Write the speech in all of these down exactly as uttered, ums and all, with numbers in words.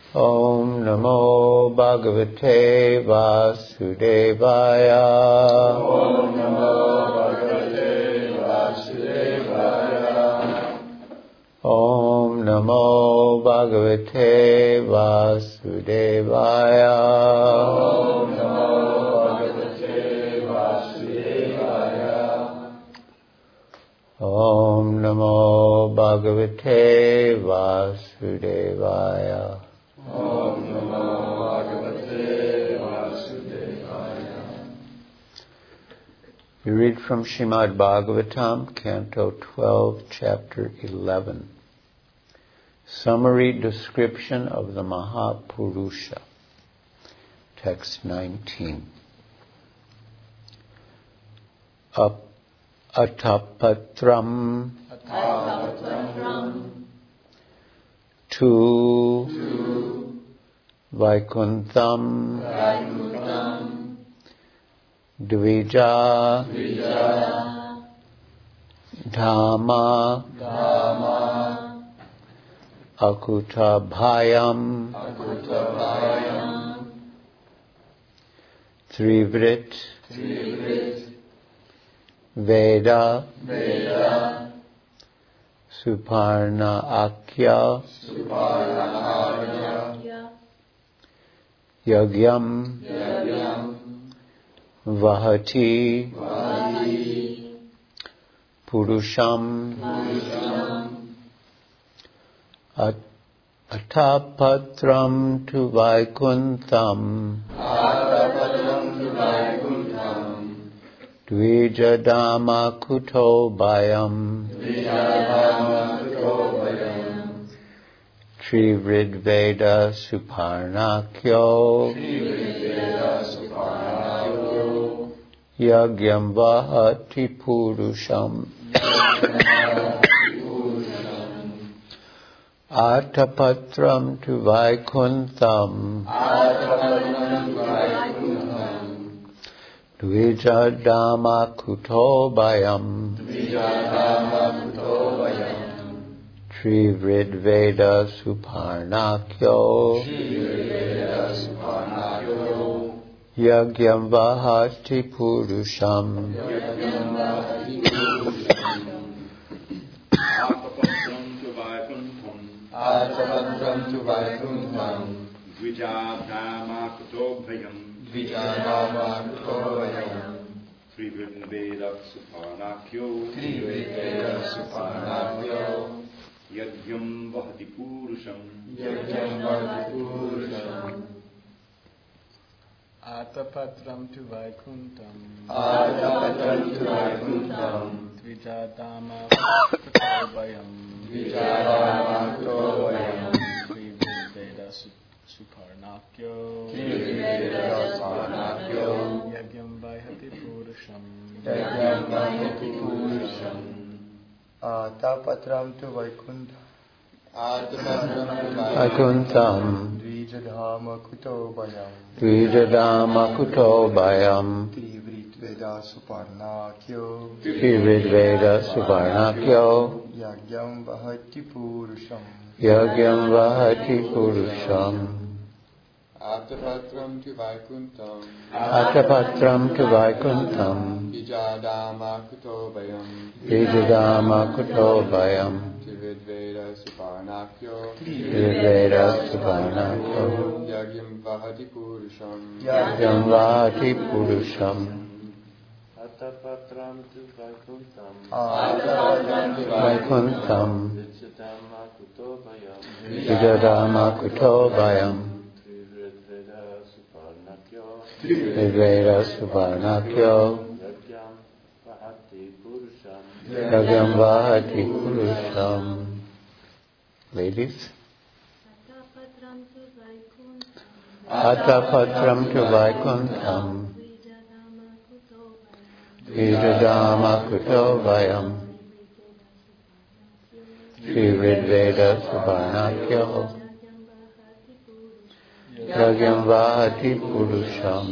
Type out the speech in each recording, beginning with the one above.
Om Namo Bhagavate Vasudevaya. Om Namo Bhagavate Vasudevaya. Om Namo Bhagavate Vasudevaya. Om Namo Bhagavate Vasudevaya. Om Namo Bhagavate Vasudevaya. Om Namo Bhagavate Vasudevaya. We read from Srimad Bhagavatam, Canto twelve, Chapter eleven. Summary description of the Mahapurusha. Text nineteen. Up Atapatram, Atapatram to, to Vaikuntham, Vaikuntham Dvija, Dvija Dhamma, Dhamma Akutabhayam, Akutabhayam Trivrit, Trivrit Veda, Veda Suparna Akya, Suparna Yagyam, Yagyam Vahati, Vahati Purusham, Purusham At Atapatram tu Vaikuntham, Atapatram tu Vaikuntham Dvijadama Kutobhayam, Dvijadama Kutobhayam Trivridveda Suparnakyo, Trivridveda Suparnakyo Yagyam Vahati Purusham, Atapatram tu Vaikuntham, Atapatram tu Vaikuntham Dvijadama Kutobhayam, Dvijadama Kutobhayam Trivridveda Suparnakyo, Trivridveda Suparnakyo Yagyam Vahati Purusham, Yagyam Vahati Purusham Atapatram tu Vaikuntham, Atapatram tu Vaikuntham Dvijadama Kutobhayam, Dvijadama Kutobhayam Trivridveda Suparnakyo, Trivridveda Suparnakyo Yagyam Vahati Purusham, Yagyam Vahati Purusham Atapatram tu Vaikuntham, Atapatram tu Vaikuntham Dvijadama Kutobhayam, Dvijadama Kutobhayam Trivridveda Suparnakyo, Trivridveda Suparnakyo Yagyam Vahati Purusham, Yagyam Vahati Purusham Atapatram tu Vaikuntham, Atapatram tu Vaikuntham, Dvijadhama Kutobhayam, Dvijadama Kutobhayam, Trivridveda Suparnakyo, Trivridveda Suparnakyo, Yagyam Vahati Purusham, Yagyam Vahati Purusham, Atapatram tu Vaikuntham Atapatram tu Vaikuntham, Dvijadama Kutobhayam Dvijadama Kutobhayam, Trivridveda Suparnakyo Trivridveda Suparnakyo, Yagyam Vahati Purusham Yagyam Vahati Purusham, Atapatram tu Vaikuntham, Atapatram tu Vaikuntham, Dvijadama Kutobhayam, Dvijadama Kutobhayam, Trivridveda Suparnakyo, Trivridveda Suparnakyo, Yagyam Vahati Purusham, Yagyam Vahati Purusham. Ladies. Atapatram tu Vaikuntham, Atapatram tu Vaikuntham, Dvijadama Kutobhayam, Trivridveda Suparnakyo, Yagyam Vahati Purusham.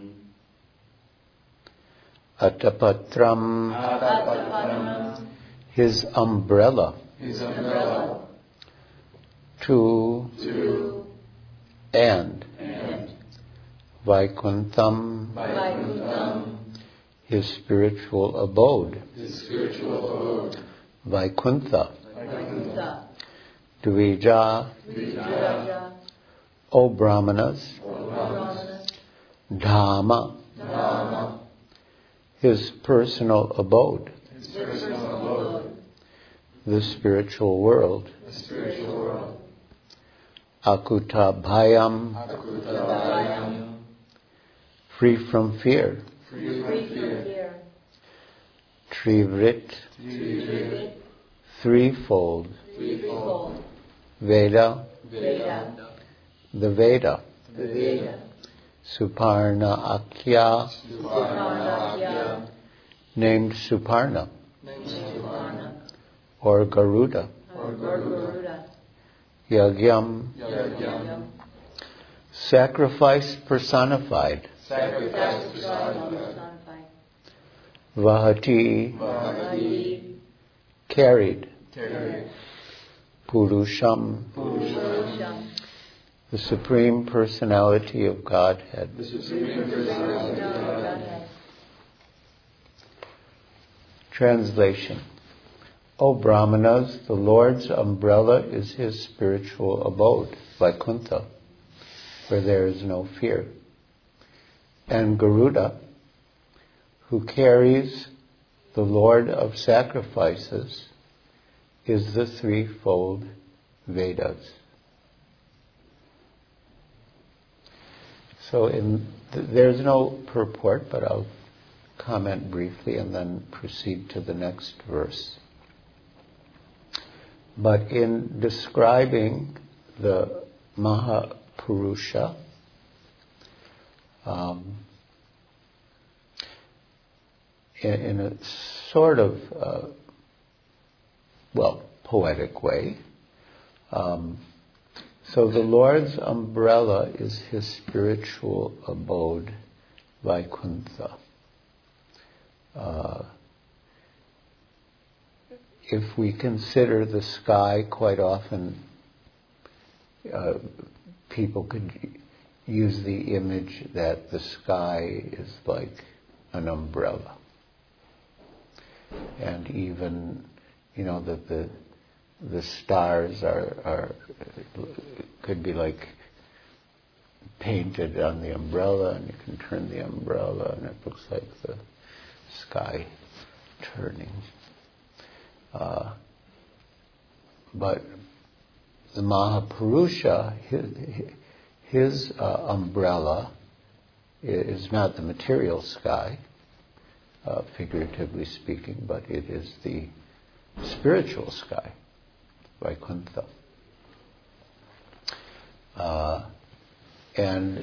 Atapatram, Atapatram his umbrella, his umbrella to to and, and Vaikuntham, Vaikuntham, his spiritual abode, his spiritual abode, Vaikuntha, Vaikuntha, Dvija, Dvija, O Brahmanas, O Brahmanas, Dhamma, Dhamma, his personal abode, his personal abode, the spiritual world, the spiritual world, Akuta Bhayam, Akutabhayam, free from fear, free from fear, Trivrit, Trivrit, threefold, threefold, Veda, Veda, the Veda, the Veda, Suparna Akya, Suparnakya, named Suparna, named Suparna, or Garuda, or Garuda, Yagyam, Yagyam, sacrifice personified, sacrifice personified, Vahati, Vahati, carried, carried, Purusham, Purusham, the Supreme Personality of Godhead. the Supreme Personality of Godhead. Translation. O Brahmanas, the Lord's umbrella is his spiritual abode, Vaikuntha, where there is no fear. And Garuda, who carries the Lord of sacrifices, is the threefold Vedas. So in th- there's no purport, but I'll comment briefly and then proceed to the next verse. But in describing the Mahapurusha, um, in, in a sort of, uh, well, poetic way, um, so the Lord's umbrella is his spiritual abode, Vaikuntha. Uh, if we consider the sky, quite often uh, people could use the image that the sky is like an umbrella. And even, you know, that the the stars are, are could be like painted on the umbrella, and you can turn the umbrella and it looks like the sky turning. Uh, but the Mahapurusha, his, his uh, umbrella is not the material sky, uh, figuratively speaking, but it is the spiritual sky, Vaikuntha. Uh, and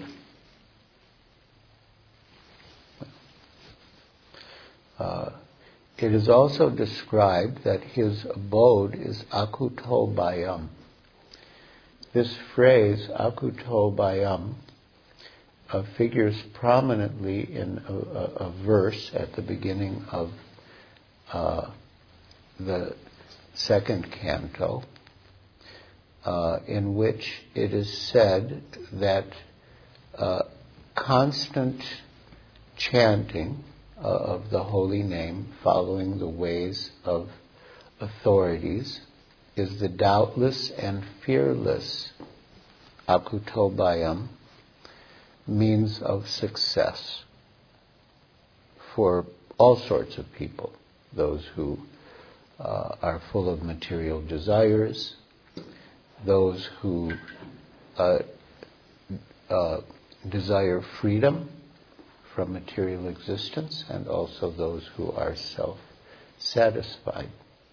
uh, it is also described that his abode is Akuto Bhayam. This phrase, Akuto Bhayam, uh, figures prominently in a, a, a verse at the beginning of uh, the second canto, uh, in which it is said that uh, constant chanting uh, of the holy name, following the ways of authorities, is the doubtless and fearless Akuto Bhayam, means of success for all sorts of people, those who uh, are full of material desires, those who uh, uh, desire freedom from material existence, and also those who are self-satisfied.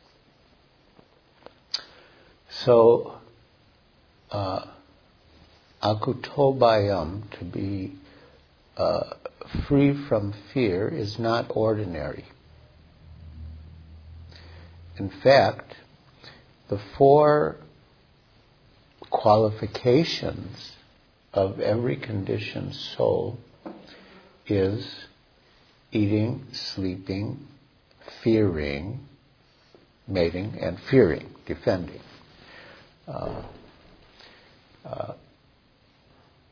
So, uh, Akuto Bhayam, to be uh, free from fear, is not ordinary. In fact, the four qualifications of every conditioned soul is eating, sleeping, fearing, mating, and fearing, defending. Uh, uh,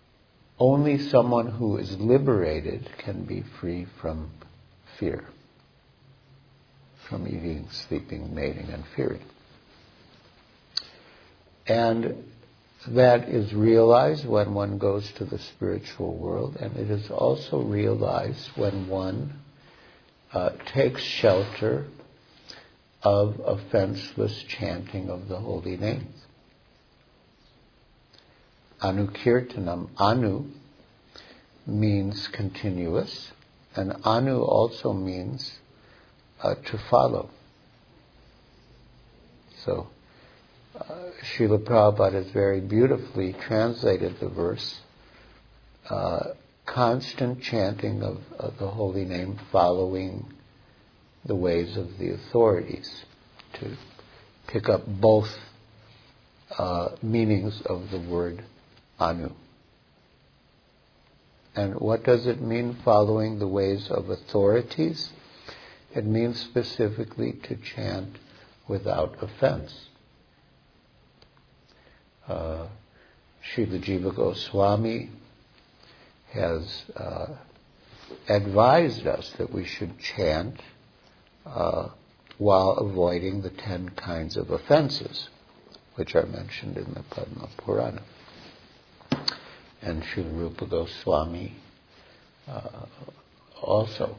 only someone who is liberated can be free from fear, from eating, sleeping, mating, and fearing. And that is realized when one goes to the spiritual world, and it is also realized when one uh, takes shelter of offenseless chanting of the holy names. Anukirtanam, anu means continuous, and anu also means uh, to follow. So, uh, Srila Prabhupada has very beautifully translated the verse, uh, constant chanting of, of the holy name following the ways of the authorities, to pick up both uh, meanings of the word anu. And what does it mean, following the ways of authorities? It means specifically to chant without offense. Uh, Srila Jiva Goswami has uh, advised us that we should chant uh, while avoiding the ten kinds of offenses, which are mentioned in the Padma Purana. And Srila Rupa Goswami uh, also.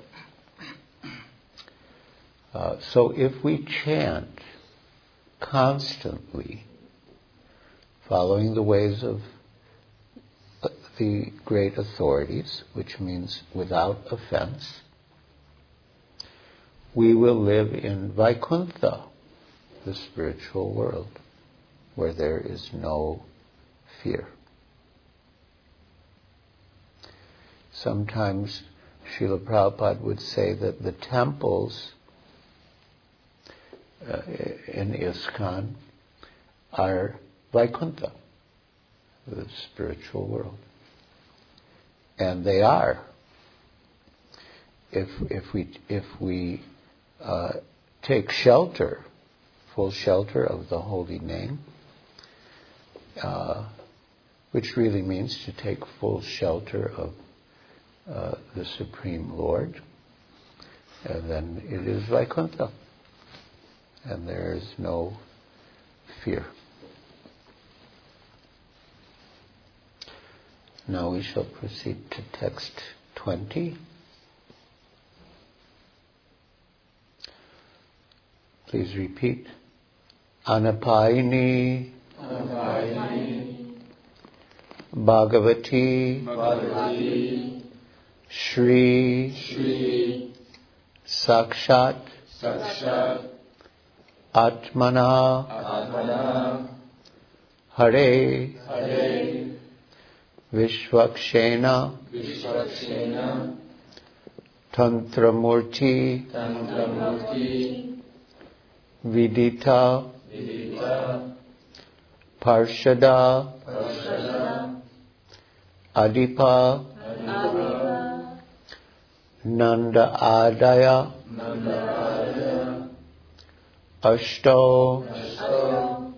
Uh, so if we chant constantly, following the ways of the great authorities, which means without offense, we will live in Vaikuntha, the spiritual world, where there is no fear. Sometimes Srila Prabhupada would say that the temples uh, in ISKCON are Vaikuntha, the spiritual world. And they are. If if we if we uh, take shelter, full shelter of the holy name, uh, which really means to take full shelter of uh, the Supreme Lord, and then it is Vaikuntha, and there is no fear. Now we shall proceed to text twenty. Please repeat. Anapayini, Anapayini, Bhagavati, Bhagavati, Shri, Shri, Sakshat, Sakshat, Atmana, Atmana, Hare, Hare, Vishwakshena, Vishwakshena, Tantramurti, Tantramurti, Vidita, Vidita, Parshada, Parshada, Adipa, Adipa, Nanda Adaya, Nandadaya, Ashto, Ashto,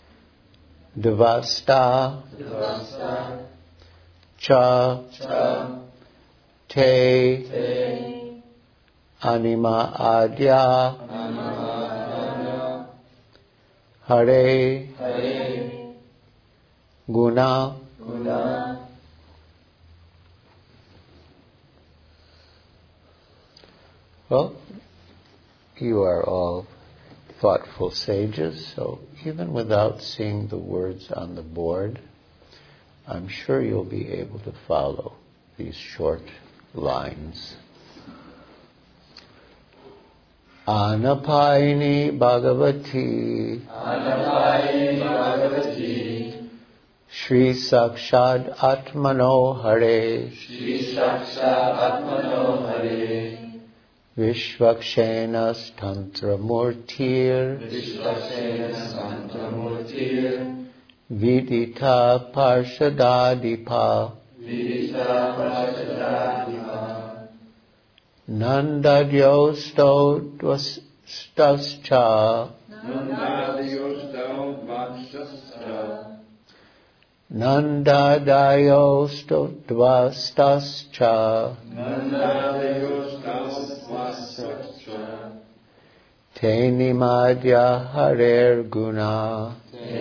Devasta, Devasta, Cha, Cha, Te, Te, Anima Adya, Anamaya, Hare, Hare, Guna. Guna, Well, you are all thoughtful sages, so even without seeing the words on the board, I'm sure you'll be able to follow these short lines. Anapayini Bhagavati, Anapayini Bhagavati, Shri Sakshad Atmano Hare, Shri Sakshat Atmano Hare, Vishwakshenas Tantramurtir, Vishwakshena Tantramurtir, Vidita Parshadadipa, Vidita Parshadadipa, Nandadyosto Dvastascha, Nandadiyosdao Dvakshascha, Nanda Dayo Dvastascha Teni Madhya Harer Guna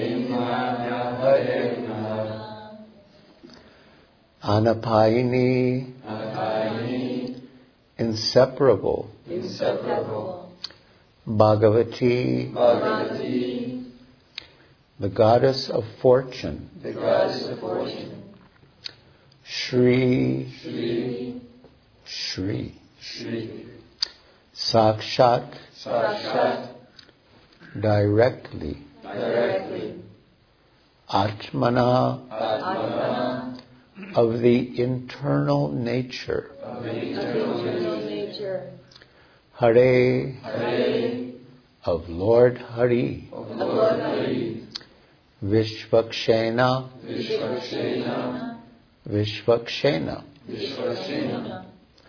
Anapayini Inseparable Inseparable. Bhagavati Bhagavati. the goddess of fortune The goddess of fortune. Shri Shri. Shri Shri. Sakshat Sakshat. directly Directly. Atmana Atmana. of the internal nature Of the internal nature. Hare Hare. of Lord Hari Of Lord Hari. Vishvakshena Vishvakshena. Vishvakshena Vishvakshena.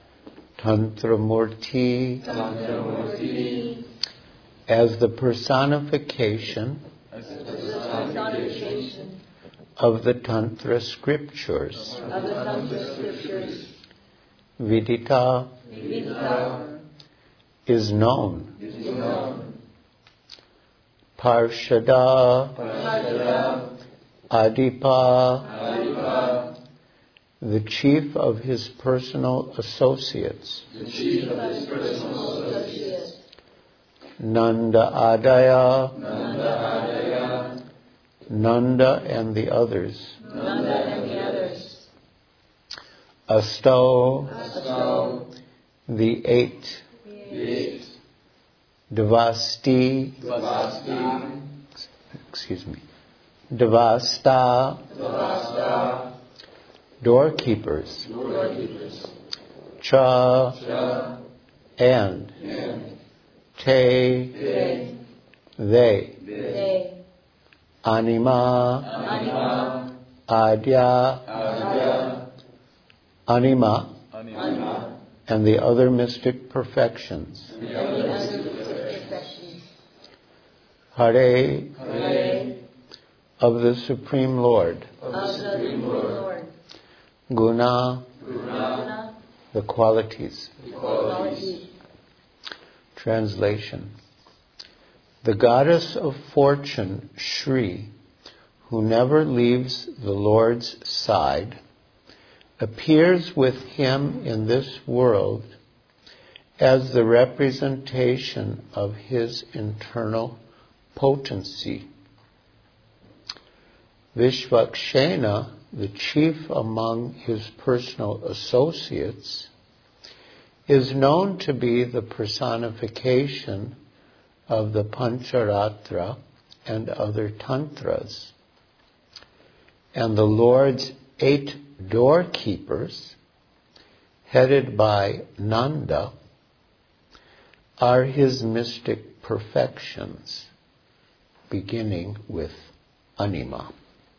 Tantramurti Tantramurti. as the personification As the personification of the Tantra scriptures. of the Tantra scriptures. Vidita Vidita. is known. Is known. Parshada Parshada. Adipa, Adipa. the chief of his personal associates. The chief of his personal associates. Nanda Adaya, Nanda Adaya. Nanda and the others. Nanda and the others. Asto, Asto. the eight. Eight. Devasti, Devasti. excuse me. Devasta, Devasta. doorkeepers. Doorkeepers. Cha, Cha. and. And. Te, They. they. They. Anima, Anima. Adya, Adya. Anima, Anima. and the other mystic perfections. And the other perfections. Hare, Hare. of the Supreme Lord. Of the Supreme Lord. Guna, Guna. the qualities. Qualities. Translation. The goddess of fortune, Shri, who never leaves the Lord's side, appears with him in this world as the representation of his internal potency. Vishvakshena, the chief among his personal associates, is known to be the personification of the Pancharatra and other tantras. And the Lord's eight doorkeepers, headed by Nanda, are his mystic perfections, beginning with Anima.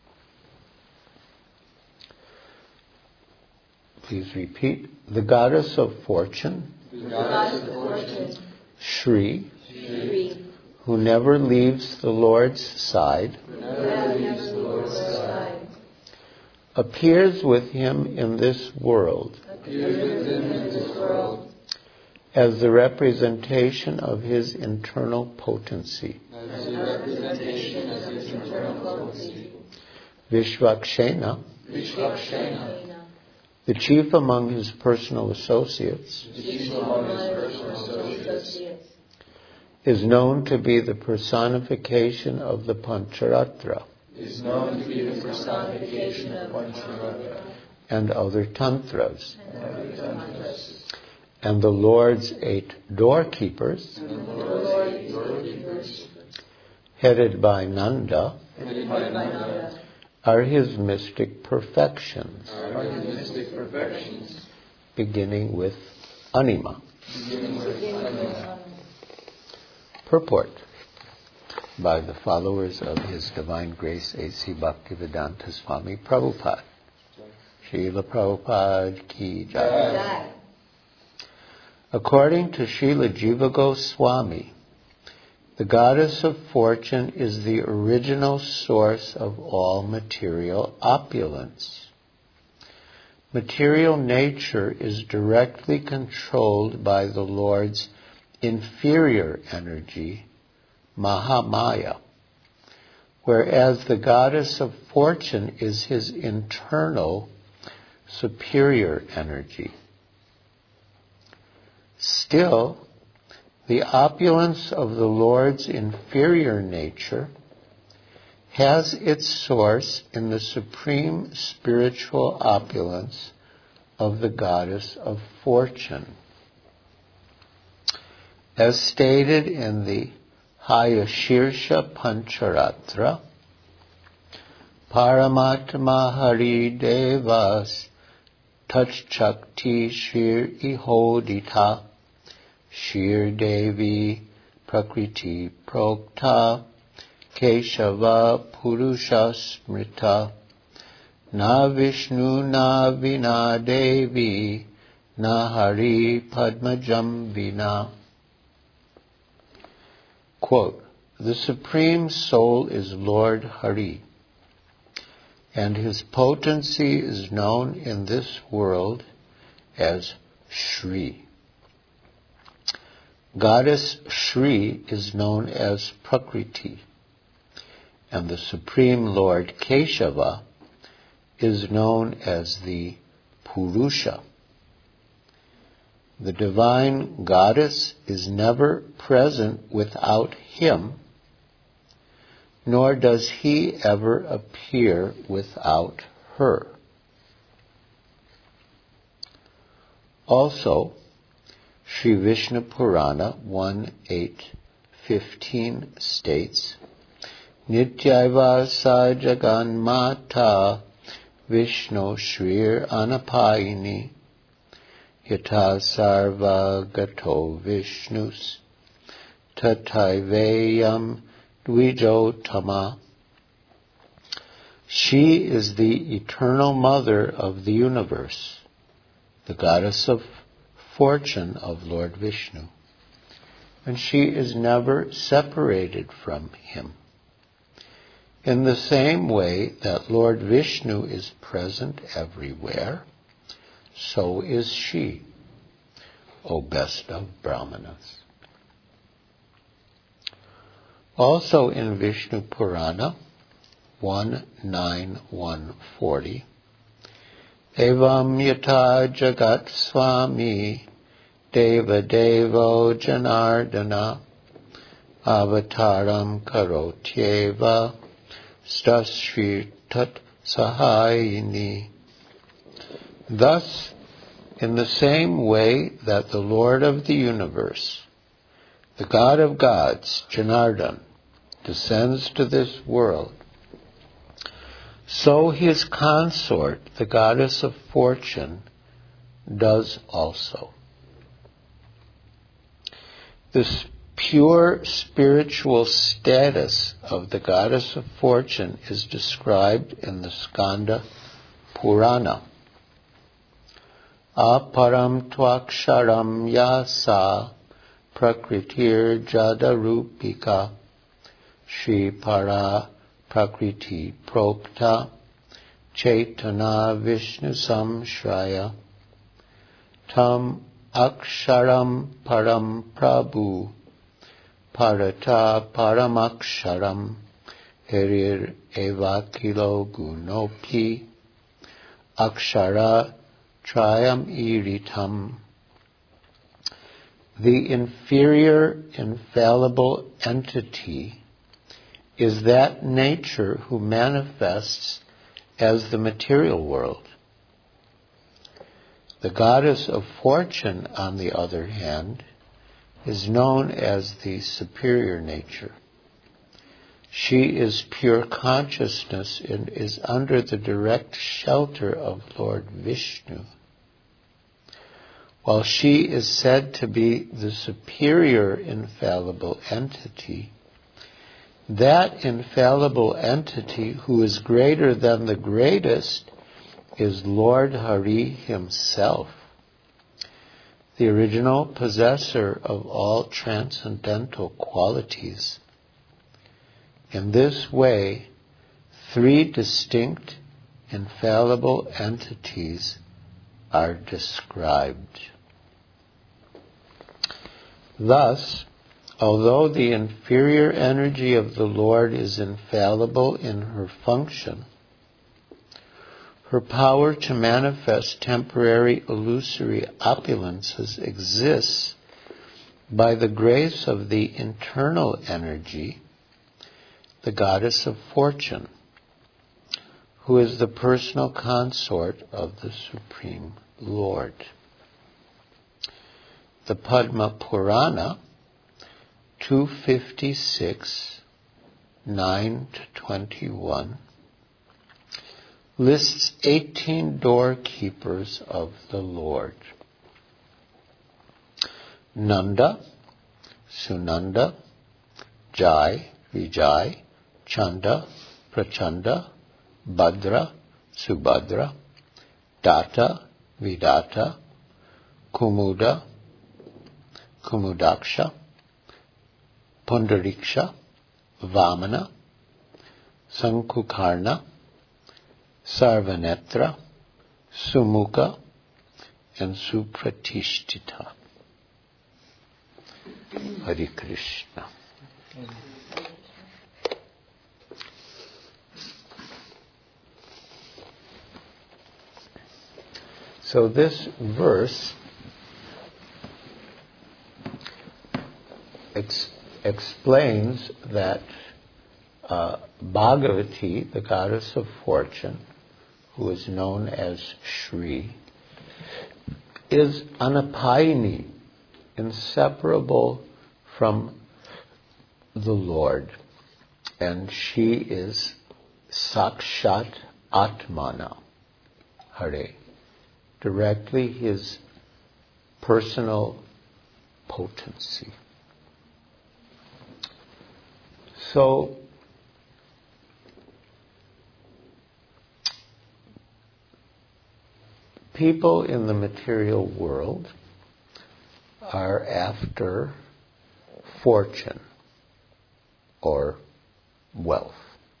Please repeat. The goddess of fortune, The goddess of fortune. Shri, Shri. who never leaves the Lord's side, Who never leaves the Lord's side. appears with him in this world Appears within this world. as the representation of his internal potency. As a representation of his internal potency. Vishvakshena, Vishvakshena. the chief among his personal associates, The chief among his personal associates. is known to be the personification of the Pancharatra Is known to be the personification of Pancharatra. and other tantras. And other tantras. And the Lord's eight doorkeepers, And the Lord's doorkeepers. headed by Nanda, Headed by Nanda. are his mystic perfections, Are his mystic perfections. beginning with Anima. Beginning with Anima. Purport by the followers of His Divine Grace A C Bhaktivedanta Swami Prabhupada. Srila Prabhupada Ki Jai. Jai. According to Srila Jiva Goswami, The goddess of fortune is the original source of all material opulence. Material nature is directly controlled by the Lord's inferior energy, Mahamaya, whereas the goddess of fortune is his internal, superior energy. Still, the opulence of the Lord's inferior nature has its source in the supreme spiritual opulence of the goddess of fortune. As stated in the Hayashirsha Pancharatra, Paramatma Hari Devas Tachchakti Shir Ihodita Shir Devi Prakriti Prokta Keshava Purusha Smrita Na Vishnu Na Vina Devi Na Hari Padmajam Vina. Quote, the Supreme Soul is Lord Hari, and his potency is known in this world as Shri. Goddess Shri is known as Prakriti, and the Supreme Lord Keshava is known as the Purusha. The divine goddess is never present without him, nor does he ever appear without her. Also, Sri Vishnu Purana one eight fifteen states, Nityaiva sa jagan mata Vishnu shrir anapayini Yata sarva gato Vishnus Tataivayam Dvijotama. She is the eternal mother of the universe, the goddess of fortune of Lord Vishnu, and she is never separated from him. In the same way that Lord Vishnu is present everywhere, so is she, O best of Brahmanas. Also in Vishnu Purana one nine one forty, Evam yata jagat swami deva devo janardana avataram karotyeva stasri tat sahayini. Thus, in the same way that the Lord of the universe, the God of gods, Janardhan, descends to this world, so his consort, the goddess of fortune, does also. This pure spiritual status of the goddess of fortune is described in the Skanda Purana. Aparam tvaksharam yasa prakritir jadarupika Shri para prakriti prokta chaitana vishnu samshraya tam aksharam param prabhu parata paramaksharam herir evakilo gunopi akshara Trayam iritam. The inferior, infallible entity is that nature who manifests as the material world. The goddess of fortune, on the other hand, is known as the superior nature. She is pure consciousness and is under the direct shelter of Lord Vishnu. While she is said to be the superior infallible entity, that infallible entity who is greater than the greatest is Lord Hari himself. the original possessor of all transcendental qualities. In this way, three distinct, infallible entities are described. Thus, although the inferior energy of the Lord is infallible in her function, her power to manifest temporary illusory opulences exists by the grace of the internal energy, the goddess of fortune, who is the personal consort of the Supreme Lord. The Padma Purana, two fifty-six, nine to twenty-one, lists eighteen doorkeepers of the Lord. Nanda, Sunanda, Jai, Vijay, Chanda, Prachanda, Bhadra, Subhadra, Data, Vidata, Kumuda, Kumudaksha, Pundariksha, Vamana, Sankukarna, Sarvanetra, Sumukha, and Supratishtita. Hare Krishna. So this verse ex- explains that uh, Bhagavati, the goddess of fortune, who is known as Shri, is Anapayini, inseparable from the Lord. And she is Sakshat Atmana, Hare, directly his personal potency. So, people in the material world are after fortune or wealth,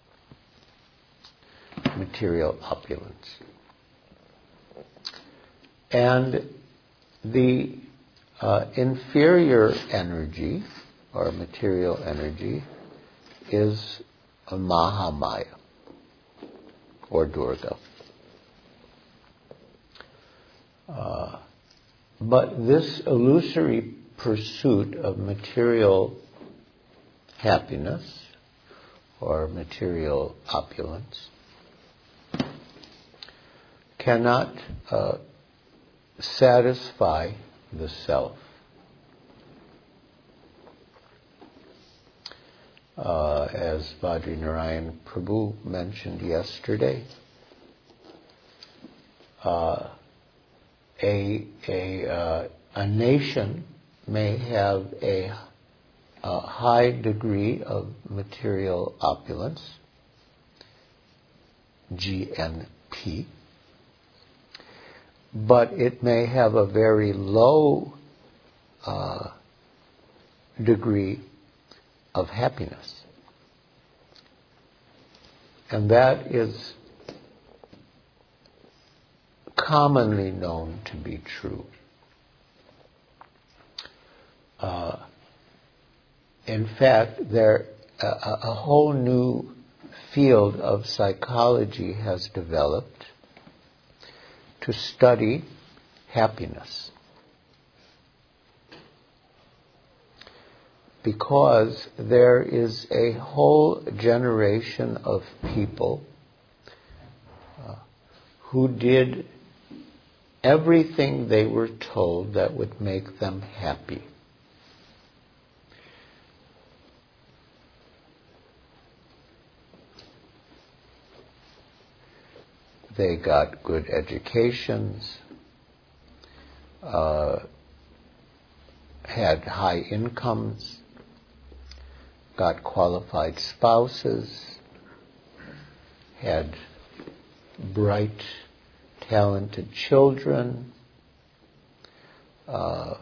material opulence. And the uh, inferior energy or material energy is a Mahamaya or Durga. Uh, but this illusory pursuit of material happiness or material opulence cannot uh, satisfy the self. Uh, as Vajranarayan Prabhu mentioned yesterday, uh, a a uh, a nation may have a, a high degree of material opulence, G N P, but it may have a very low uh, degree of happiness. And that is commonly known to be true. Uh, in fact, there a, a whole new field of psychology has developed to study happiness. Because there is a whole generation of people uh, who did everything they were told that would make them happy. They got good educations, uh, had high incomes, got qualified spouses, had bright, talented children, uh,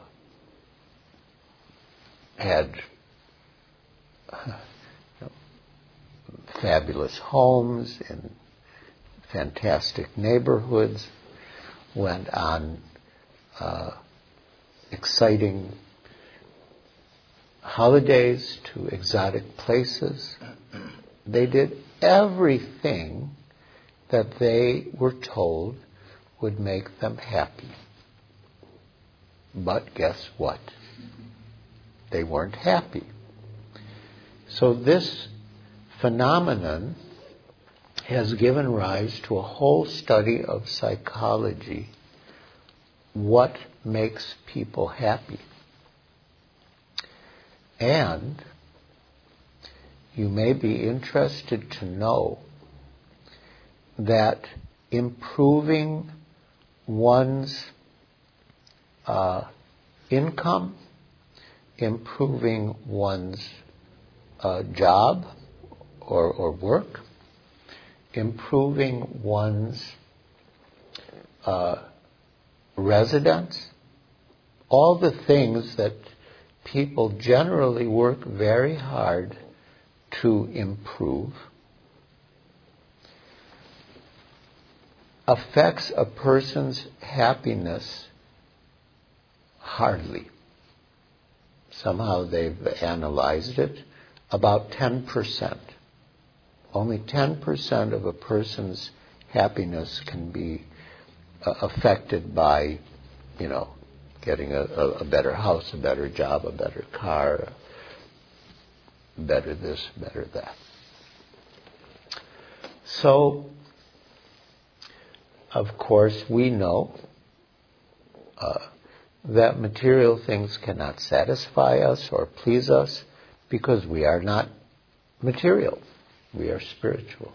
had you know, fabulous homes in fantastic neighborhoods, went on uh, exciting holidays to exotic places. They did everything that they were told would make them happy. But guess what? They weren't happy. So this phenomenon has given rise to a whole study of psychology. What makes people happy? And you may be interested to know that improving one's uh, income, improving one's uh, job or, or work, improving one's uh, residence, all the things that people generally work very hard to improve, affects a person's happiness hardly. Somehow they've analyzed it, about ten percent. Only ten percent of a person's happiness can be uh, affected by, you know, getting a, a, a better house, a better job, a better car, better this, better that. So, of course, we know uh, that material things cannot satisfy us or please us because we are not material. We are spiritual.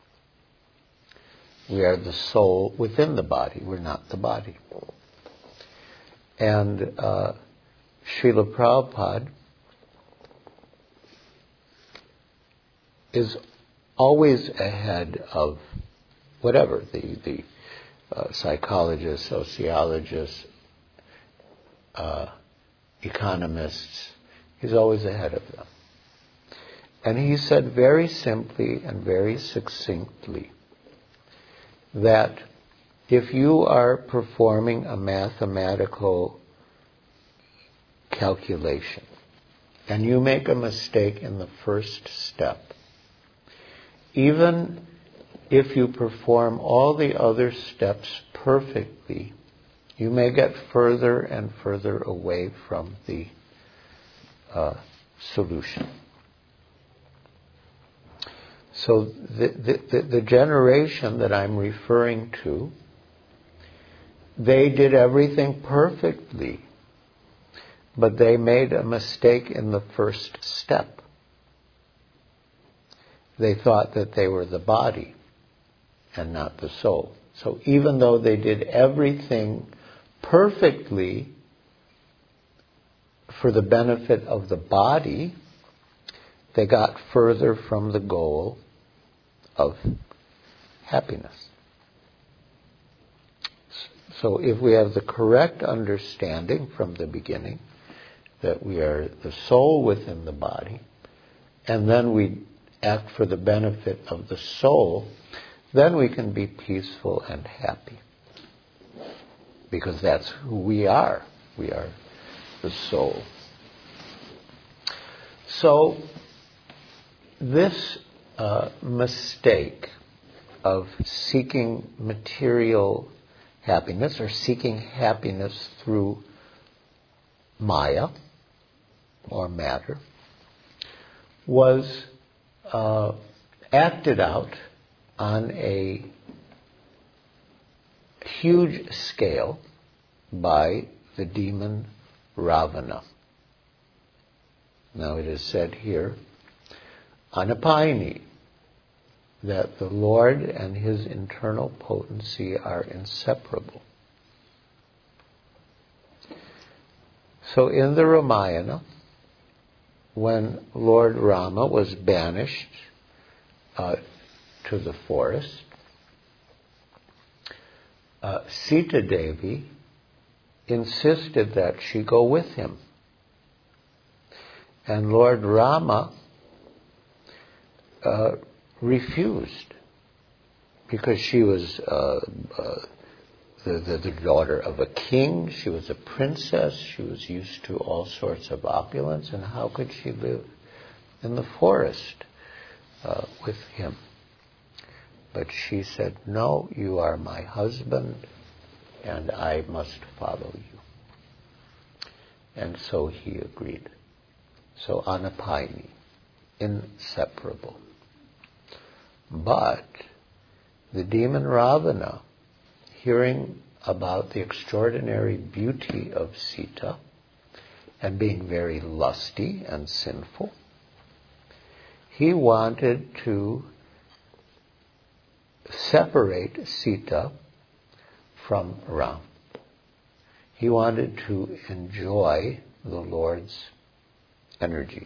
We are the soul within the body. We're not the body. And uh, Srila Prabhupada is always ahead of whatever, the, the uh, psychologists, sociologists, uh, economists. He's always ahead of them. And he said very simply and very succinctly that if you are performing a mathematical calculation and you make a mistake in the first step, even if you perform all the other steps perfectly, you may get further and further away from the uh, solution. So the, the, the generation that I'm referring to, they did everything perfectly, but they made a mistake in the first step. They thought that they were the body and not the soul. So even though they did everything perfectly for the benefit of the body, they got further from the goal of happiness. So if we have the correct understanding from the beginning that we are the soul within the body, and then we act for the benefit of the soul, then we can be peaceful and happy. Because that's who we are. We are the soul. So this uh, mistake of seeking material happiness or seeking happiness through Maya or matter was uh, acted out on a huge scale by the demon Ravana. Now it is said here, Anapayini, that the Lord and his internal potency are inseparable. So in the Ramayana, when Lord Rama was banished uh, to the forest, uh, Sita Devi insisted that she go with him. And Lord Rama uh, refused, because she was uh, uh, the, the, the daughter of a king, she was a princess, she was used to all sorts of opulence, and how could she live in the forest uh, with him? But she said, no, you are my husband, and I must follow you. And so he agreed. So Anapaini, inseparable. But the demon Ravana, hearing about the extraordinary beauty of Sita, and being very lusty and sinful, he wanted to separate Sita from Ram. He wanted to enjoy the Lord's energy.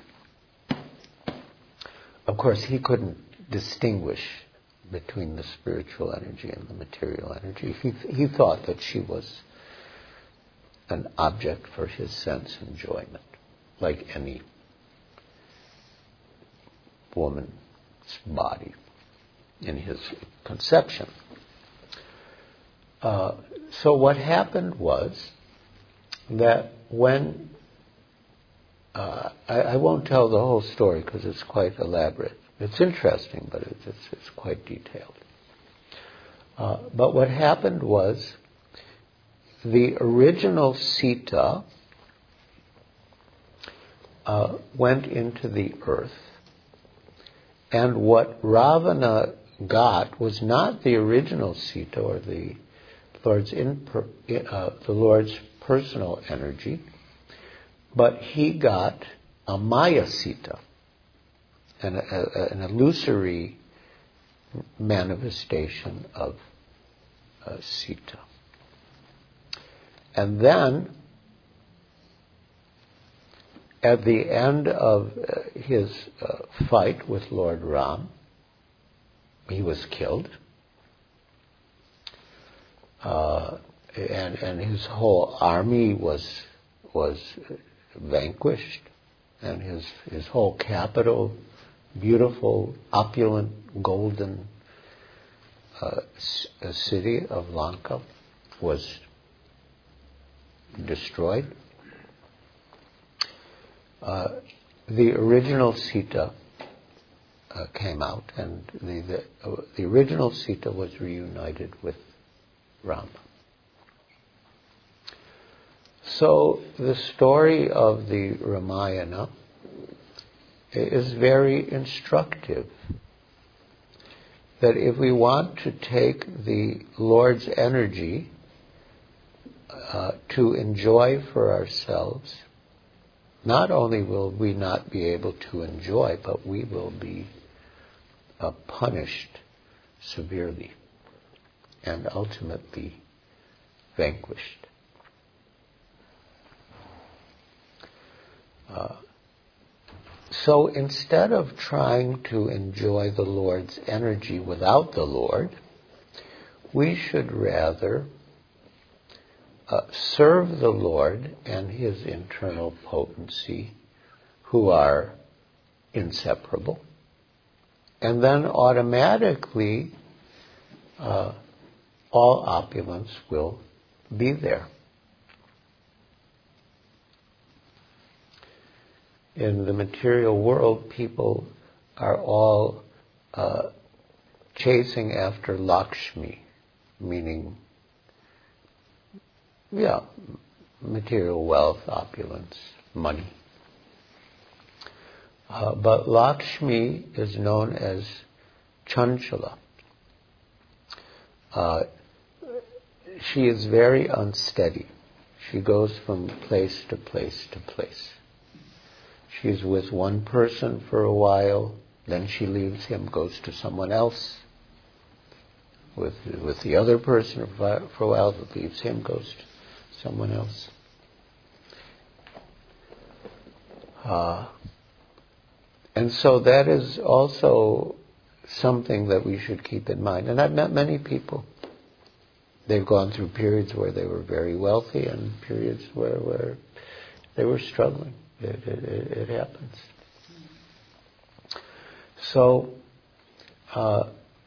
Of course, he couldn't distinguish between the spiritual energy and the material energy. He, he thought that she was an object for his sense enjoyment, like any woman's body in his conception. Uh, so what happened was that when uh, I, I won't tell the whole story because it's quite elaborate. It's interesting, but it's, it's, it's quite detailed. Uh, but what happened was the original Sita uh, went into the earth, and what Ravana got was not the original Sita or the Lord's imper, uh, the Lord's personal energy, but he got a Maya Sita, an, a, an illusory manifestation of uh, Sita. And then, at the end of uh, his uh, fight with Lord Ram, he was killed, uh, and, and his whole army was was vanquished, and his his whole capital, beautiful, opulent, golden uh, c- city of Lanka, was destroyed. Uh, the original Sita uh, came out, and the the, uh, the original Sita was reunited with Rama. So the story of the Ramayana is very instructive. That if we want to take the Lord's energy uh, to enjoy for ourselves, not only will we not be able to enjoy, but we will be uh, punished severely and ultimately vanquished. Uh, so instead of trying to enjoy the Lord's energy without the Lord, we should rather uh, serve the Lord and His internal potency, who are inseparable, and then automatically uh, all opulence will be there. In the material world, people are all uh, chasing after Lakshmi, meaning, yeah, material wealth, opulence, money. Uh, but Lakshmi is known as Chanchala. Uh, she is very unsteady. She goes from place to place to place. She's with one person for a while, then she leaves him, goes to someone else. With with the other person for a while, leaves him, goes to someone else. Uh, and so that is also something that we should keep in mind. And I've met many people they've gone through periods where they were very wealthy and periods where, where they were struggling. It, it, it, it happens. So, uh,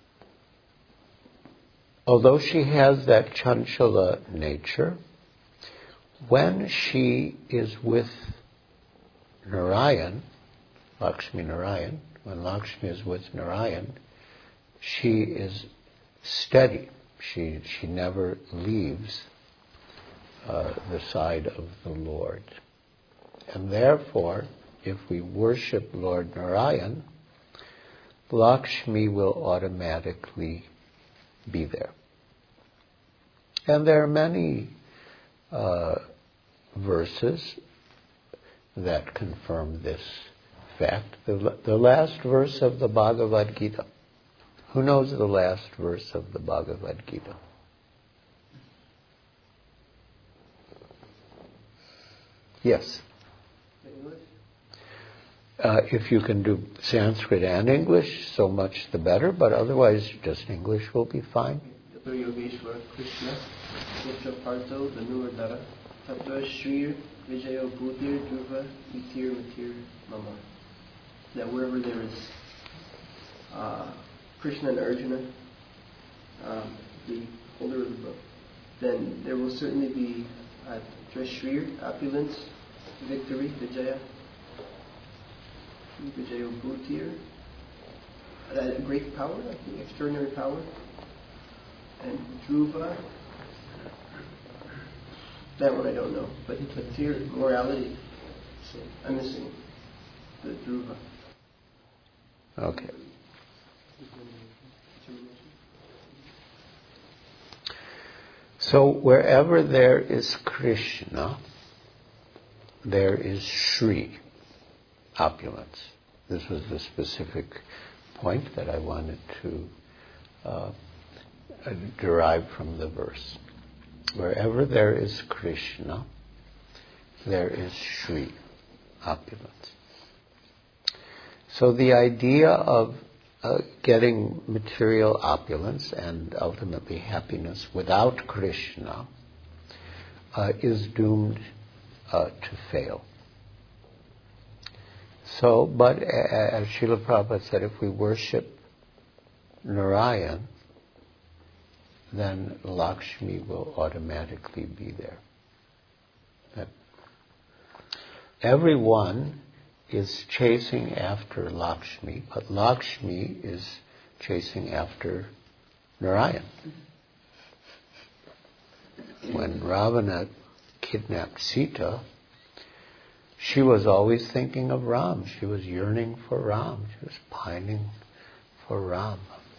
although she has that chanchala nature, when she is with Narayan, Lakshmi Narayan, when Lakshmi is with Narayan, she is steady. She she never leaves uh, the side of the Lord. And therefore, if we worship Lord Narayan, Lakshmi will automatically be there. And there are many uh, verses that confirm this fact. The, the last verse of the Bhagavad Gita. Who knows the last verse of the Bhagavad Gita? Yes. English? Uh, if you can do Sanskrit and English, so much the better, but otherwise just English will be fine. Yatra Yogeshwar Krishna, Yatra Parto, Dhanurdara, Tatra Shrir, Vijayo Bhutir, Dhruva, Itir, Matir, Mama. That wherever there is uh, Krishna and Arjuna, um, the holder of the book, then there will certainly be uh, Shrir, opulence, victory, Vijaya, Vijayo Bhutir, uh, great power, I think, extraordinary power, and Dhruva, that one I don't know, but Matir, morality, so I'm missing the Dhruva. Okay. So wherever there is Krishna, there is Shri, opulence. This was the specific point that I wanted to uh, derive from the verse. Wherever there is Krishna, there is Shri, opulence. So the idea of uh, getting material opulence and ultimately happiness without Krishna uh, is doomed uh, to fail. So, but as Srila Prabhupada said, if we worship Narayan, then Lakshmi will automatically be there. That everyone is chasing after Lakshmi, but Lakshmi is chasing after Narayan. When Ravana kidnapped Sita, she was always thinking of Ram. She was yearning for Ram. She was pining for Ram.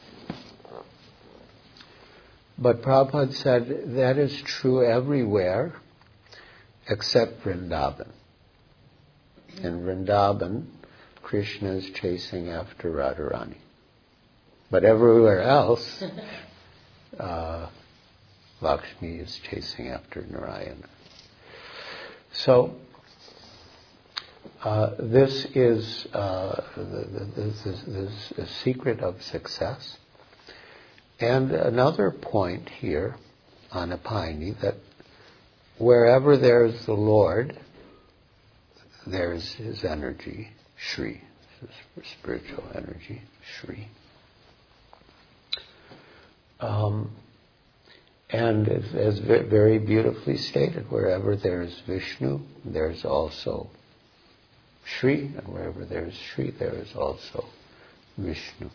But Prabhupada said that is true everywhere except Vrindavan. In Vrindavan, Krishna is chasing after Radharani. But everywhere else, uh, Lakshmi is chasing after Narayana. So, uh, this is uh, the, the, this is this is a secret of success. And another point here on Apayani, that wherever there is the Lord, there is his energy, Shri, his spiritual energy, Shri. Um, and as, as very beautifully stated, wherever there is Vishnu, there is also Shri, and wherever there is Shri, there is also Vishnu.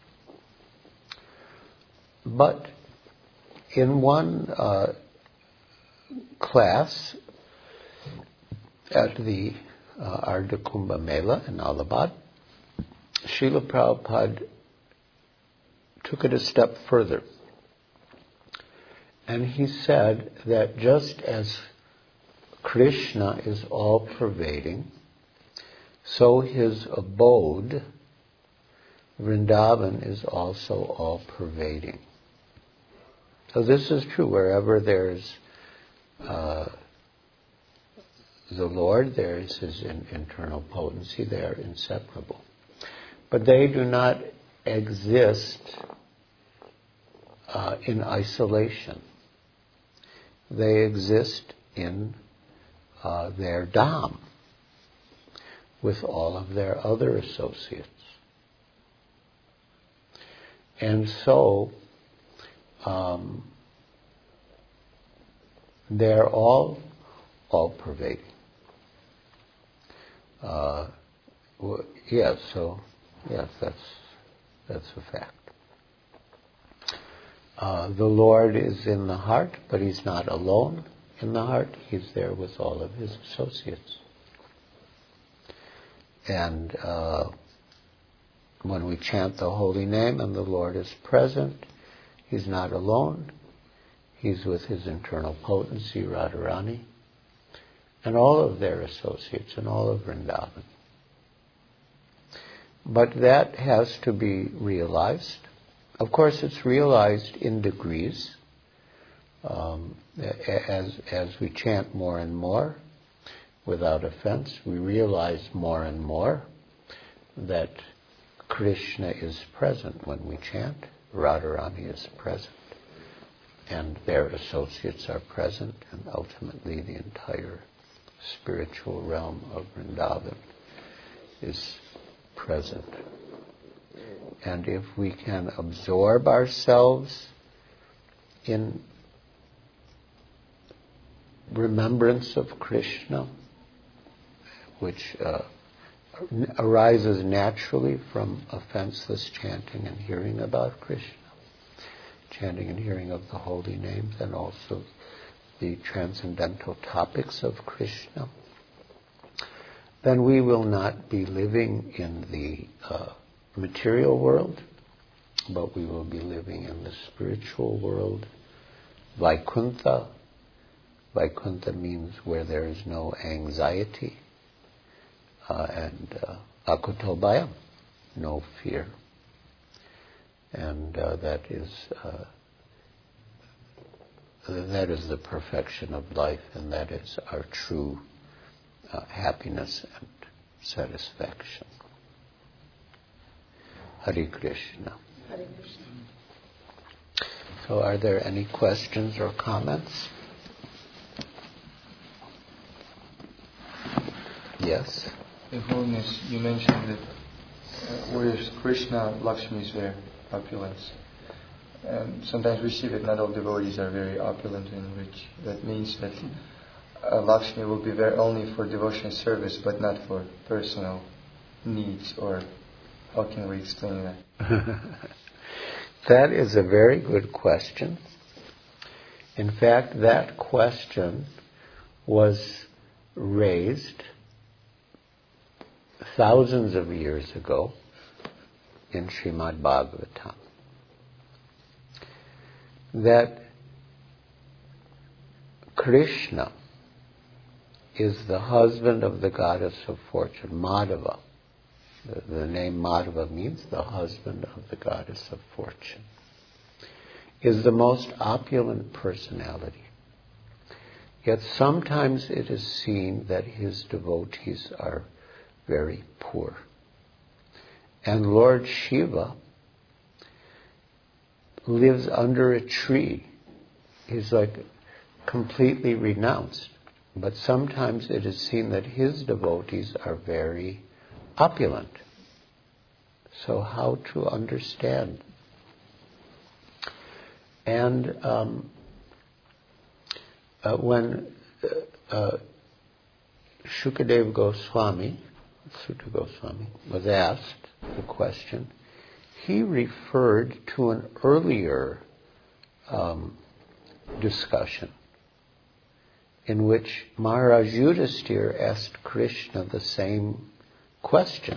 But in one uh, class at the uh, Ardha Kumbha Mela in Allahabad, Srila Prabhupada took it a step further. And he said that just as Krishna is all-pervading, so his abode, Vrindavan, is also all-pervading. So this is true. Wherever there's uh, the Lord, there is his in, internal potency. They are inseparable. But they do not exist uh, in isolation. they exist in uh, their dham with all of their other associates. And so um, they're all all-pervading. Uh, well, yes, so yes, that's that's a fact. Uh, the Lord is in the heart, but He's not alone in the heart. He's there with all of His associates. And uh, when we chant the holy name and the Lord is present, He's not alone. He's with His internal potency, Radharani, and all of their associates and all of Vrindavan. But that has to be realized. Of course, it's realized in degrees. Um, as, as we chant more and more, without offense, we realize more and more that Krishna is present when we chant, Radharani is present, and their associates are present, and ultimately the entire spiritual realm of Vrindavan is present. And if we can absorb ourselves in remembrance of Krishna, which uh, arises naturally from offenseless chanting and hearing about Krishna, chanting and hearing of the holy names, and also the transcendental topics of Krishna, then we will not be living in the uh, material world, but we will be living in the spiritual world, Vaikuntha. Vaikuntha means where there is no anxiety, uh, and uh, akuto bhayam, no fear. And uh, that is uh, that is the perfection of life, and that is our true uh, happiness and satisfaction. Hare Krishna. Hare Krishna. So are there any questions or comments? Yes? Your Holiness, you mentioned that uh, where there's Krishna, Lakshmi is there, opulence. And sometimes we see that not all devotees are very opulent and rich. That means that uh, Lakshmi will be there only for devotion service, but not for personal needs, or how can we explain that? That is a very good question. In fact, that question was raised thousands of years ago in Srimad Bhagavatam. That Krishna is the husband of the goddess of fortune, Madhava. The, the name Madhava means the husband of the goddess of fortune. Is the most opulent personality. Yet sometimes it is seen that his devotees are very poor. And Lord Shiva lives under a tree. He's like completely renounced. But sometimes it is seen that his devotees are very opulent. So how to understand? And um, uh, when uh, uh, Shukadeva Goswami, Sutta Goswami, was asked the question, he referred to an earlier um, discussion in which Maharaj Yudhisthira asked Krishna the same question.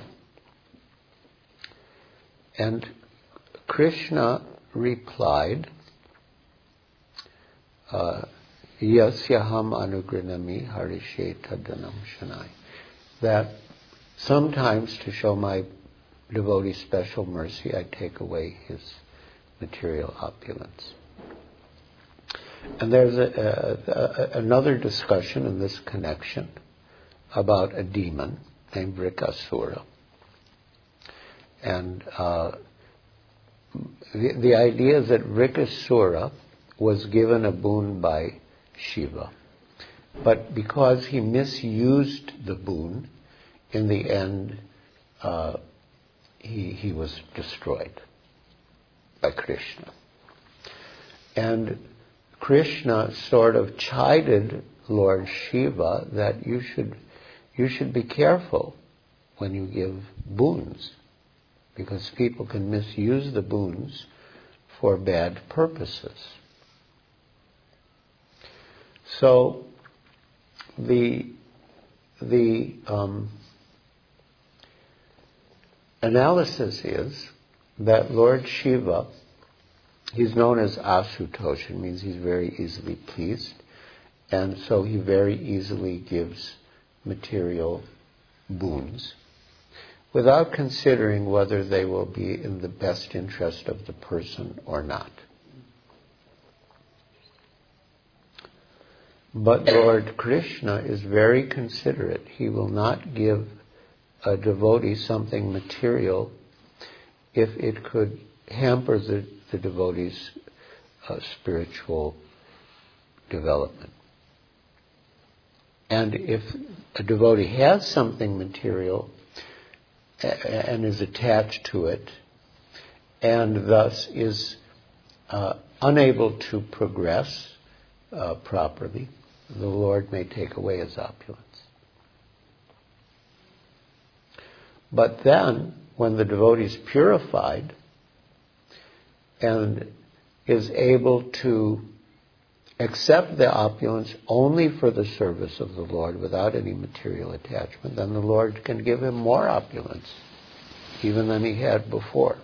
And Krishna replied, uh, Yasyaham anugrinami harishe tadanam shanai, that sometimes to show my devotee special mercy, I take away his material opulence. And there's a, a, a, another discussion in this connection about a demon named Vrikasura. And uh, the, the idea is that Vrikasura was given a boon by Shiva. But because he misused the boon, in the end, uh, he, he was destroyed by Krishna. And Krishna sort of chided Lord Shiva that you should you should be careful when you give boons, because people can misuse the boons for bad purposes. So the the um, analysis is that Lord Shiva, he's known as Asutosha, it means he's very easily pleased, and so he very easily gives material boons without considering whether they will be in the best interest of the person or not. But Lord Krishna is very considerate. He will not give a devotee something material if it could hamper the, the devotee's uh, spiritual development. And if a devotee has something material a- and is attached to it, and thus is uh, unable to progress uh, properly, the Lord may take away his opulence. But then, when the devotee is purified and is able to accept the opulence only for the service of the Lord without any material attachment, then the Lord can give him more opulence, even than he had before.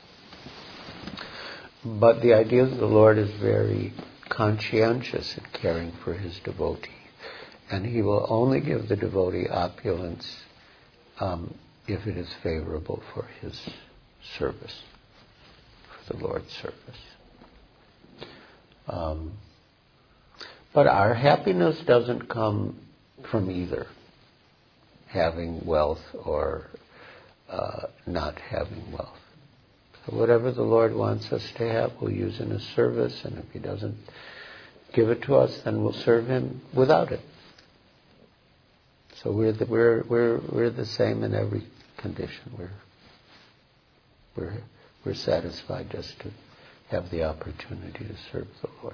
But the idea is the Lord is very conscientious in caring for his devotee, and he will only give the devotee opulence um, if it is favorable for his service, for the Lord's service. Um, but our happiness doesn't come from either having wealth or uh, not having wealth. So whatever the Lord wants us to have, we'll use in his service, and if he doesn't give it to us, then we'll serve him without it. So we're the, we're we're we're the same in every condition. We're we're we're satisfied just to have the opportunity to serve the Lord.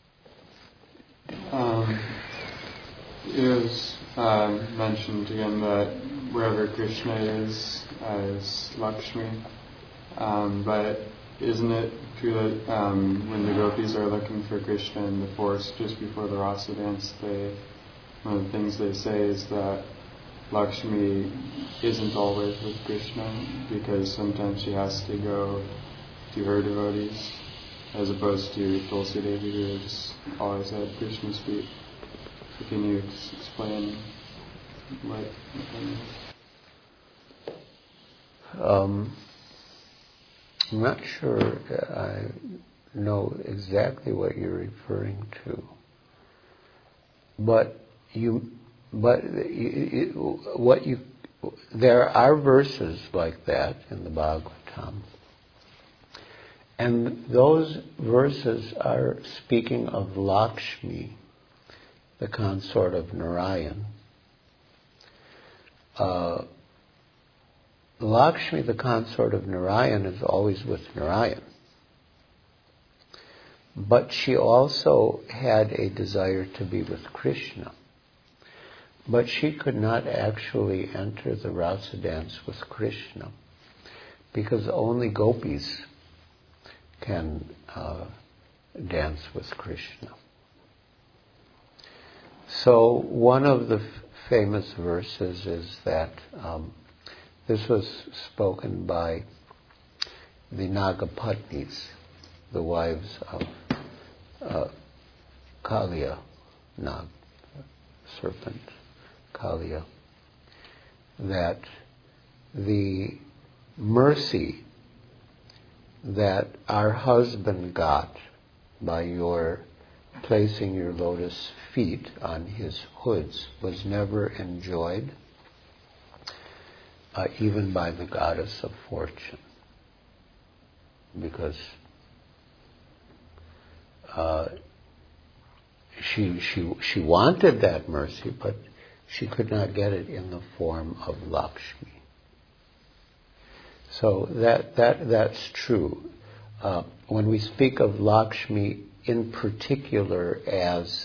Um, it was um, mentioned again that wherever Krishna is, uh, is Lakshmi. Um, but isn't it true that um, when the gopis are looking for Krishna in the forest just before the rasa dance, they, one of the things they say is that Lakshmi isn't always with Krishna because sometimes she has to go to her devotees, as opposed to Tulsi Devi, who has always had Krishna's feet. So can you ex- explain what, what that is? Um, I'm not sure I know exactly what you're referring to, but you, but you, what you, there are verses like that in the Bhagavatam, and those verses are speaking of Lakshmi, the consort of Narayan. Uh, Lakshmi, the consort of Narayan, is always with Narayan. But she also had a desire to be with Krishna. But she could not actually enter the rasa dance with Krishna, because only gopis can uh, dance with Krishna. So one of the f- famous verses is that um, this was spoken by the Nagapatnis, the wives of uh, Kaliya, Nag, serpent Kaliya, that the mercy that our husband got by your placing your lotus feet on his hoods was never enjoyed Uh, even by the goddess of fortune, because uh, she she she wanted that mercy, but she could not get it in the form of Lakshmi. So that that that's true. Uh, when we speak of Lakshmi in particular as,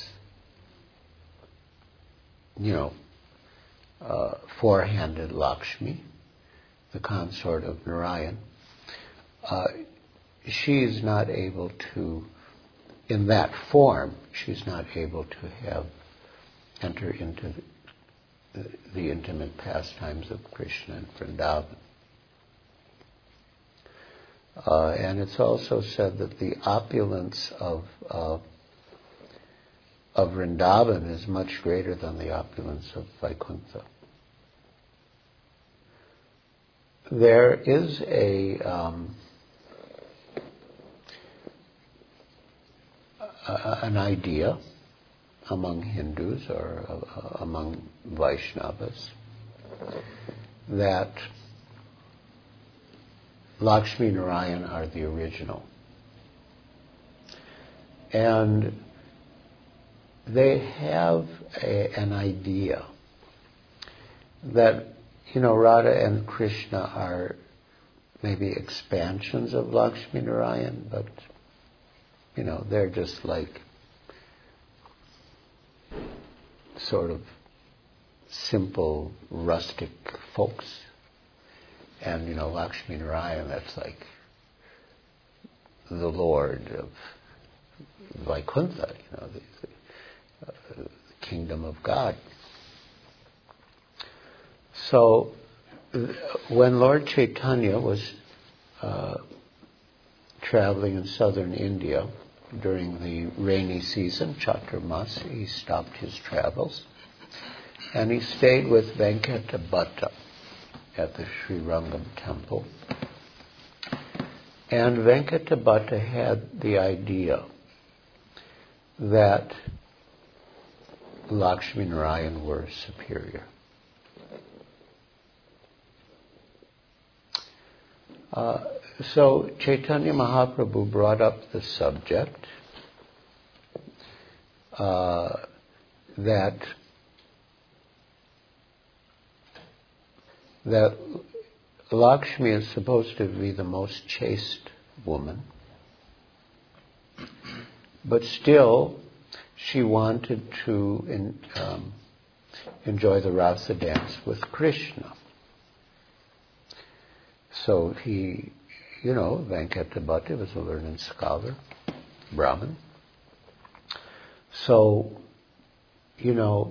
you know, uh, four-handed Lakshmi, the consort of Narayan, uh, she is not able to, in that form, she's not able to have enter into the, the intimate pastimes of Krishna and Vrindavan. Uh, and it's also said that the opulence of uh, of Vrindavan is much greater than the opulence of Vaikuntha. There is a, um, a an idea among Hindus or uh, among Vaishnavas that Lakshmi Narayan are the original. And they have a, an idea that, you know, Radha and Krishna are maybe expansions of Lakshmi Narayan, but, you know, they're just like sort of simple, rustic folks. And, you know, Lakshmi Narayan, that's like the Lord of Vaikuntha, you know, the, the, uh, the kingdom of God. So, th- when Lord Chaitanya was uh, traveling in southern India during the rainy season, Chaturmas, he stopped his travels, and he stayed with Venkata Bhatta at the Sri Rangam temple. And Venkata Bhatta had the idea that Lakshmi Narayan were superior. Uh, so Chaitanya Mahaprabhu brought up the subject uh, that that Lakshmi is supposed to be the most chaste woman, but still she wanted to in, um, enjoy the rasa dance with Krishna. So he, you know, Venkata Bhatta was a learned scholar, Brahmin. So, you know,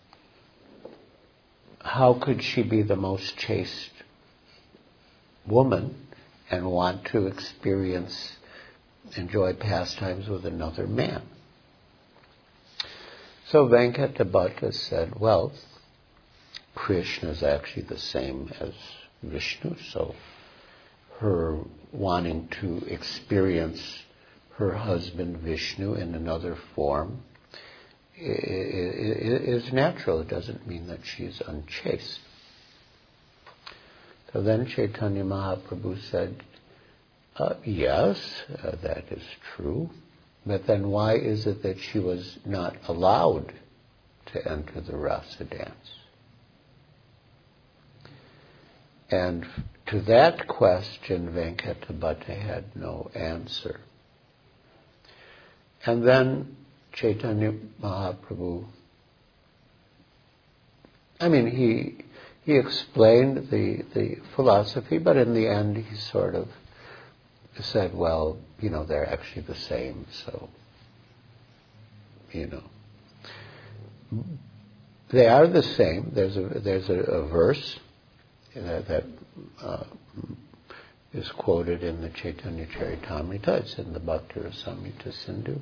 how could she be the most chaste woman and want to experience, enjoy pastimes with another man? So Venkata Bhatta said, well, Krishna is actually the same as Vishnu, so her wanting to experience her husband Vishnu in another form is natural. It doesn't mean that she's unchaste. So then Chaitanya Mahaprabhu said, uh, yes, uh, that is true, but then why is it that she was not allowed to enter the rasa dance? And to that question, Venkata Bhatta had no answer. And then Chaitanya Mahaprabhu, I mean, he he explained the, the philosophy, but in the end he sort of said, well, you know, they're actually the same, so, you know. They are the same. There's a, there's a, a verse that, that uh, is quoted in the Chaitanya Charitamrita, it's in the Bhakti Rasamrita Sindhu,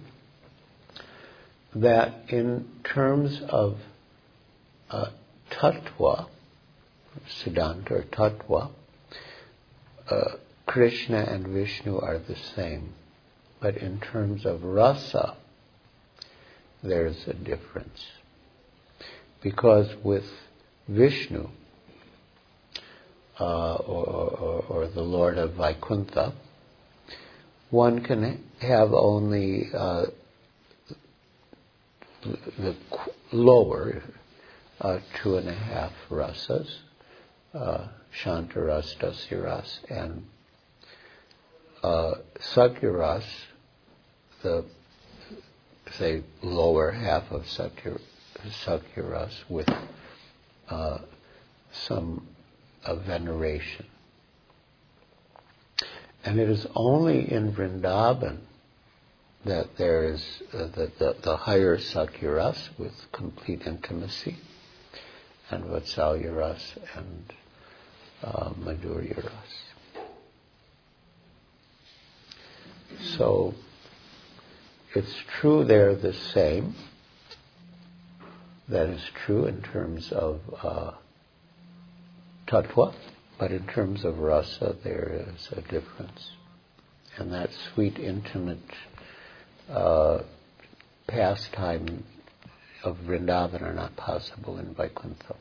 that in terms of uh, tattva, Siddhanta or tattva, uh, Krishna and Vishnu are the same. But in terms of rasa, there's a difference. Because with Vishnu, uh, or, or, or the Lord of Vaikuntha, one can have only uh, the lower uh, two and a half rasas, uh, Shantaras, Dasyaras, and uh, Sakyaras, the say lower half of Sakyaras with uh, some uh, veneration. And it is only in Vrindavan that there is uh, the, the, the higher Sakyaras with complete intimacy, and Vatsalyaras and uh, Madhuryaras. So it's true they're the same. That is true in terms of uh, tattva, but in terms of rasa there is a difference. And that sweet, intimate uh, pastime of Vrindavan are not possible in Vaikuntha.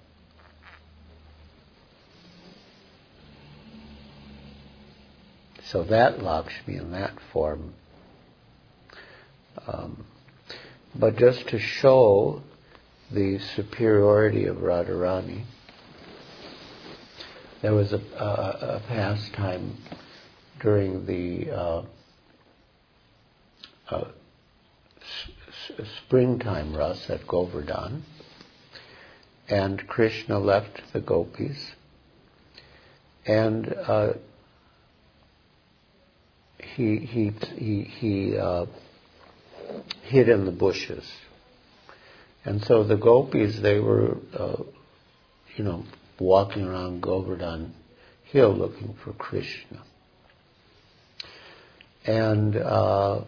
So that Lakshmi in that form. Um, but just to show the superiority of Radharani, there was a, a, a pastime during the uh, uh, s- springtime ras at Govardhan, and Krishna left the gopis, and uh, he he he he uh, hid in the bushes, and so the gopis, they were uh, you know walking around Govardhan hill looking for Krishna, and uh,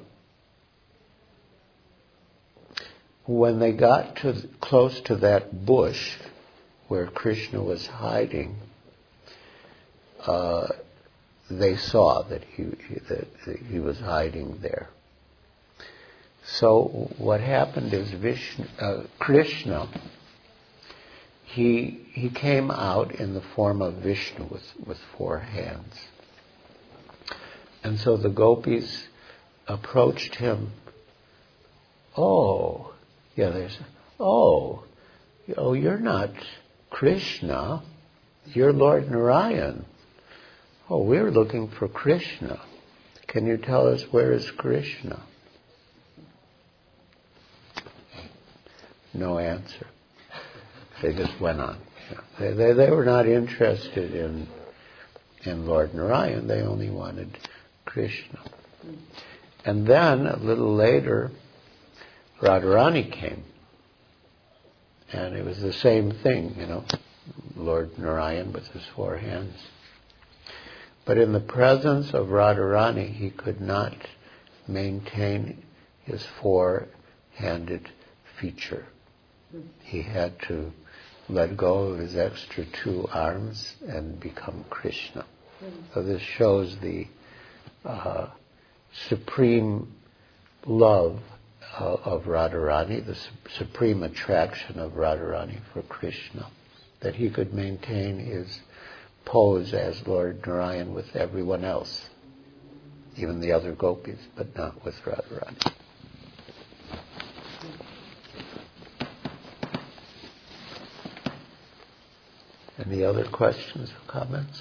when they got to close to that bush where Krishna was hiding, uh, they saw that he, he that he was hiding there. So what happened is Vishnu, uh, Krishna, he he came out in the form of Vishnu with, with four hands. And so the gopis approached him. Oh, yeah, there's, oh, oh, you're not Krishna, you're Lord Narayan. Oh, we're looking for Krishna. Can you tell us where is Krishna? No answer. They just went on. They, they, they were not interested in in Lord Narayan. They only wanted Krishna. And then a little later, Radharani came, and it was the same thing, you know, Lord Narayan with his four hands. But in the presence of Radharani, he could not maintain his four-handed feature. He had to let go of his extra two arms and become Krishna. So this shows the uh, supreme love uh, of Radharani, the su- supreme attraction of Radharani for Krishna, that he could maintain his pose as Lord Narayan with everyone else, even the other gopis, but not with Radharani. Any other questions or comments?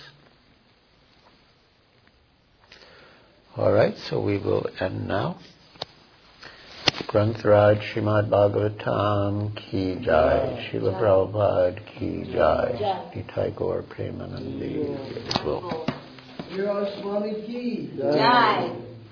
All right, so we will end now. Grantaraj Srimad Bhagavatam Ki Jai, Srila Prabhupada Ki Jai, Nitai Gaur Premanandi. Swami Ki Jai.